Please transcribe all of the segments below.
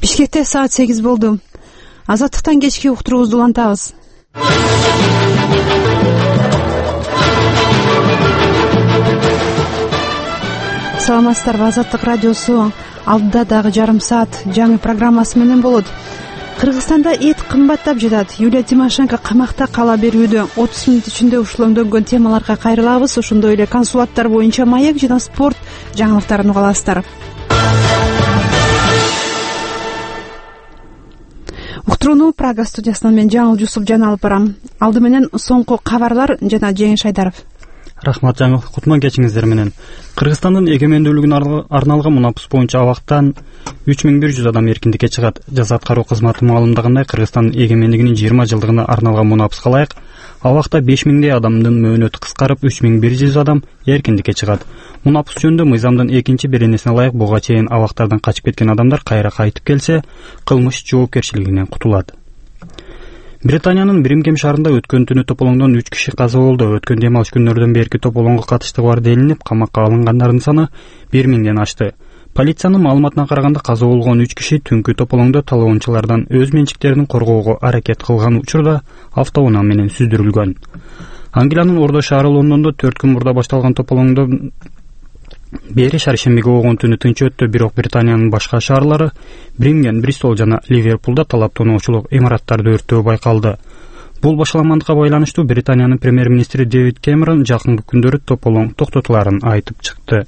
Бишкекте саат 8 болду. Азаттыктан кечки уктуруубузду улантабыз. Саламатсыздарбы, Азаттык радиосу алдыда дагы жарым саат жаңы программасы менен болот. Кыргызстанда эт кымбаттап жатат. Юлия Тимошенко камакта кала берүүдө. 30 мүнөт ичинде ушулоңдөнгөн темаларга кайрылабыз. Ошондой эле консулаттар боюнча маек жана спорт жаңылыктарын уга аласыздар. Уктурууну Прага студиясынан мен Жаңыл Жусупжан алып барам. Алды менен соңку кабарлар жана Жеңиш Айдаров. Рахмат Жаңыл, кутман кечиңиздер менен. Кыргызстандын эгемендүүлүгүнө арналган мунапыс боюнча абактан 3100 адам эркиндикке чыгат. Жаза аткаруу кызматы маалымдагандай, Кыргызстандын эгемендигинин 20 жылдыгына арналган мунапыска ылайык абакта 5000 адамдын мөөнөтү кыскарып 3100 адам эркиндикке чыгат. Мунапыс жөнүндө мыйзамдын экинчи беренесине ылайык буга чейин абактардан качып кеткен адамдар кайра кайтып келсе, кылмыш жоопкерчилигинен кутулат. Британиянын Бирмингем шаарында өткөн түнү тополоңдон 3 киши каза болду. Өткөн демалыш күндөрдөн берки тополоңго катыштыгы бар делинип, камакка алынгандардын саны 1000ден ашты. Полициянын маалыматына караганда, каза болгон 3 киши түнкү тополоңдо талоончулардан өз менчиктерин коргоого аракет кылган учурда автоунаа менен сүздүрүлгөн. Англиянын Ордо шаары Лондондо 4 күн мурда башталган тополоңдо бери шаршембиге болгон түнү тынч өттү, бирок Британиянын башка шаарлары Бирмингем, Бристол жана Ливерпулда талаптоонуучулук имараттарды өрттөө байкалды. Бул башаламандыкка байланыштуу Британиянын премьер-министри Дэвид Кэмерон жакынкы күндөрү тополоң токтотуларын айтып чыкты.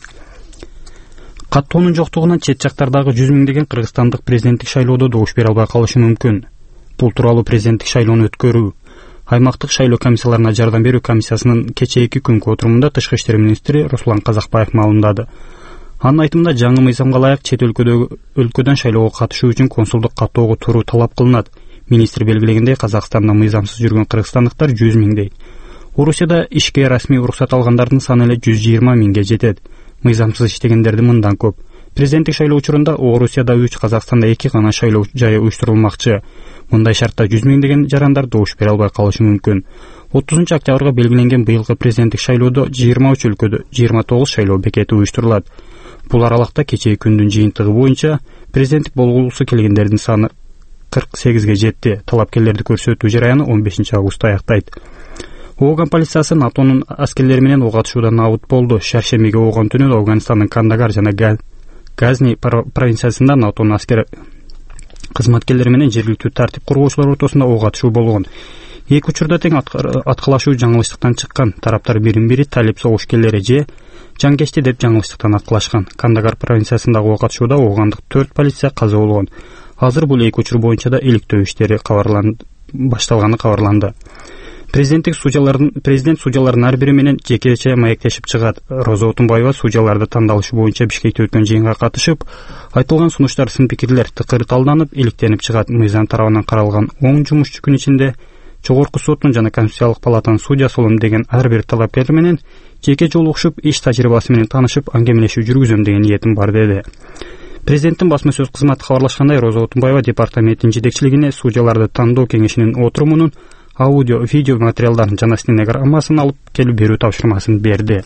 Каттоонун жоктугунан чет жактардагы 100 миңдеген кыргызстандык президенттик шайлоодо добуш бере албай калышы мүмкүн. Бул тууралуу президенттик шайлоону өткөрүү аймактык шайлоо комиссияларына жардам берүү комиссиясынын кечээки күнкү отурумунда Тышкы иштер министри Руслан Казакбаев маалымдады. Анын айтымында, жаңы мыйзамга ылайык чет өлкөдөн шайлоого катышуу үчүн консулдук каттоого туруу талап кылынат. Министр белгилегендей, Казакстанда мыйзамсыз жүргөн кыргызстандыктар 100 миңдей. Орусияда ишке расмий уруксат алгандардын саны эле 120 миңге жетет. Мыйзамсыз иштегендерди мындан көп. Президенттик шайлоо учурунда Орусияда 3, Казакстанда 2 гана шайлоо жайы уюштурулмакчы. Мындай шартта 100 миңдеген жарандар добуш бере албай калышы мүмкүн. 30 октябрга белгиленген быйылкы президенттик шайлоодо 23 өлкөдө 29 шайлоо бекети уюштурулат. Бул аралыкта кечээ күндүн жыйынтыгы боюнча президенттик болгулусу келгендердин саны 48ге жетти. Талапкерлерди көрсөтүү жараяны 15 августта аяктайт. Ооган полициясы НАТОнун аскерлери менен ок атышуудан набыт болду. Шаршембиге болгон түнү Афганистандын Кандагар жана Газни провинциясында НАТОнун аскер кызматкерлери менен жергиликтүү тартип кургоочулар ортосунда ок атышуу болгон. Эки учурда тең аткылашуу жаңылыштыктан чыккан. Тараптар бирин-бири талип согушкерлери же жаңкечти деп жаңылыштыктан аткылашкан. Кандагар провинциясындагы ок атышууда оогандык 4 полиция каза болгон. Азыр бул эки учур боюнча да иликтөө иштери башталганы кабарланды. Президент судьялардын ар бири менен жекече маектешип чыгат. Роза Отунбаева судьяларды тандалышы боюнча Бишкекте өткөн жыйынга катышып, айтылган сунуштар сын пикирлер тыкыр талданып, иликтенип чыгат. Мыйзам тарабынан каралган 10 жумушчу күн ичинде Жогорку соттун жана Конституциялык палатанын судьясы болом деген ар бир талапкер менен жеке жолугушуп, иш тажрыйбасы менен таанышып, аңгемелешүү жүргүзөм деген ниетим бар деди. Президенттин басма сөз кызматы кабарлашкандай, Роза Отунбаева департаменттин жетекчилигине судьяларды тандоо кеңешинин отурумунун аудио, видео материалдарын жана стенограммасын алып келип берүү тапшырмасын берди.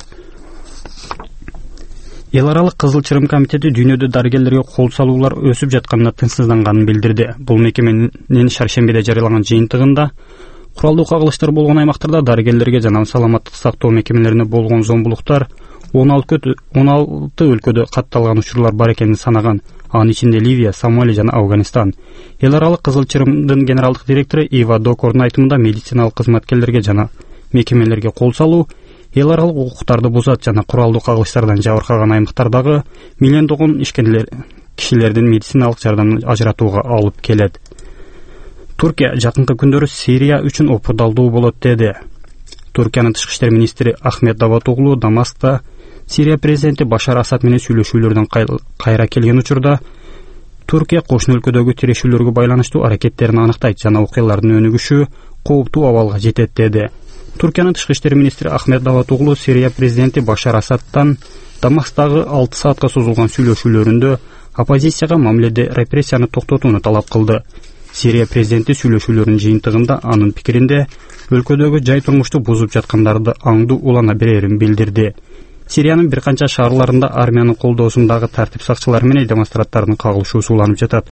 Эл аралык Кызыл Чырым комитети дүйнөдө дарыгерлерге кол салуулар өсүп жатканына тынчсызданганын билдирди. Бул мекеменин шаршембиде жарыялаган жыйынтыгында куралдуу кагылыштар болгон аймактарда дарыгерлерге жана саламаттык сактоо мекемелерине болгон зомбулуктар 16 өлкөдө катталган учурлар бар экенин санаган. Анын ичинде Ливия, Сомали жана Афганистан. Эл аралык Кызыл Чырымдын генералдык директору Ива Докордун айтымында, медициналык кызматкерлерге жана мекемелерге кол салуу эл аралык укуктарды бузат жана куралдуу кагылыштардан жабыркаган аймактардагы миллиондогон кишилердин медициналык жардамын ажыратууга алып келет. Туркия жакынкы күндөрү Сирия үчүн опурдалдуу болот деди. Туркиянын тышкы иштер министри Ахмет Давутоглу Дамаскта Сирия президенти Башар Асад менен сүйлөшүүлөрдөн кайра келген учурда Туркия кошуна өлкөдөгү тирешүүлөргө байланыштуу аракеттерин аныктайт жана окуялардын өнүгүшү кооптуу абалга жетет деди. Туркиянын тышкы иштер министри Ахмет Давутоглу Сирия президенти Башар Асадтан Дамасктагы 6 саатка созулган сүйлөшүүлөрүндө оппозицияга мамиледе репрессияны токтотууну талап кылды. Сирия президенти сүйлөшүүлөрүнүн жыйынтыгында анын пикиринде өлкөдөгү жай турмушту бузуп жаткандарды аңдуу улана берерин билдирди. Сириянын бир канча шаарларында армиянын колдоосундагы тартип сакчылары менен демонстранттардын кагылышуусу уланып жатат.